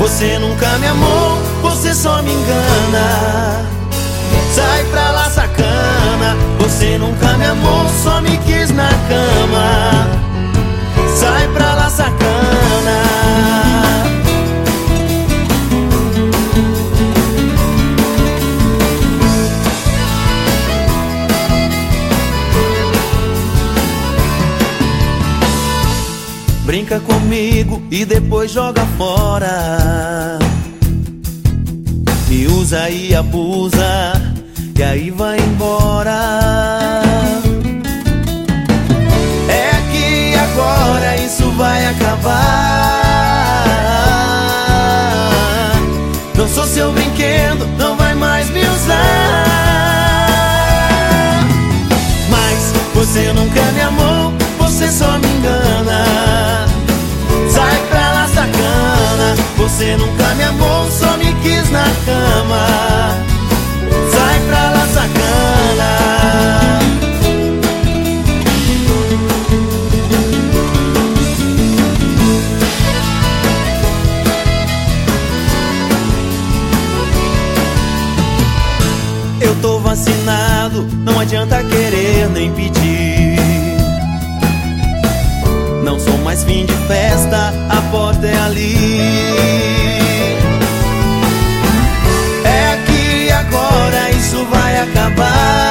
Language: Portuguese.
Você nunca me amou, você só me engana. Sai pra lá, sacana. Você nunca me amou, só me quis na cama. Sai pra lá, sacana. Brinca comigo e depois joga fora. Me usa e abusa, e aí vai embora. É que agora isso vai acabar. Não sou seu brinquedo, não vai mais me usar. Mas você nunca me amou, você só me engana. Sai pra lá, sacana. Você nunca me amou, só me quis na cama. Sai pra lá, sacana. Eu tô vacinado, não adianta querer nem pedir. Não sou mais fim de festa, a porta é ali. É que agora isso vai acabar.